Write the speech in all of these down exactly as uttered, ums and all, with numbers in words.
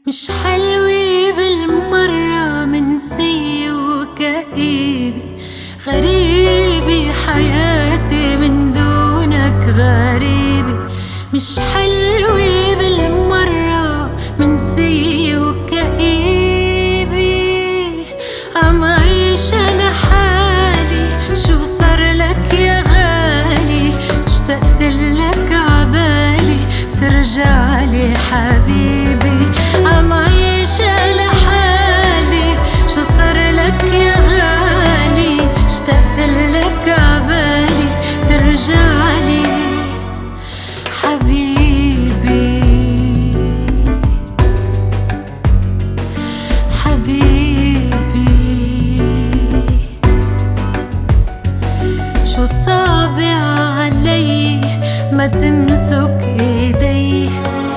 مش حلوة بالمرة، منسية وكئيبة، غريبة حياتي من دونك غريبة. مش حلوة بالمرة، منسية وكئيبة، عم عيش أنا حالي. شو صار لك يا غالي؟ اشتقت لك عبالي ترجعلي حبيبي. عم عيش أنا حالي، شو صار لك يا غالي؟ اشتقت لك عبالي ترجعلي حبيبي. حبيبي شو صعب علي ما تمسك ايدي،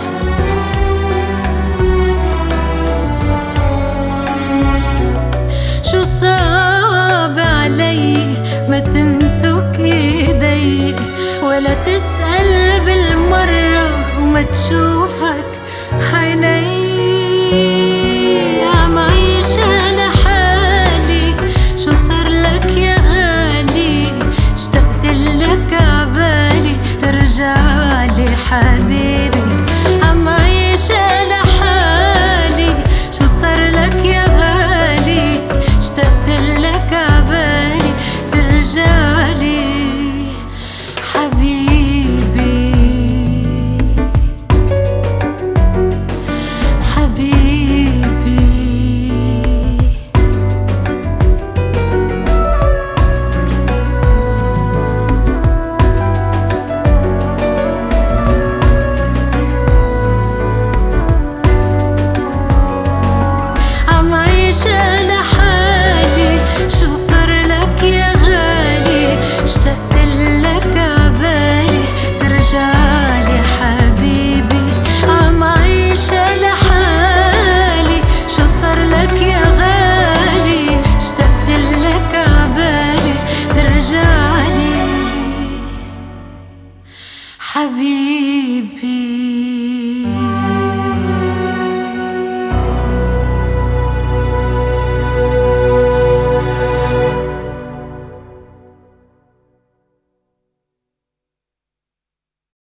شو صعب علي ما تمسك ايدي، ولا تسأل بالمرة وما تشوفك عيني. عم عيش أنا حالي، شو صار لك يا غالي؟ اشتقت لك عبالي ترجعلي حبيبي. عم عيش أنا حالي، شو صار لك يا غالي؟ اشتقت لك عبالي ترجعلي حبيبي. حبيبي عم عيش أنا حالي، شو صار لك يا غالي؟ اشتقت لك عبالي ترجعلي حبيبي. عم عيش أنا حالي، شو صار لك يا غالي؟ اشتقت لك عبالي ترجعلي حبيبي.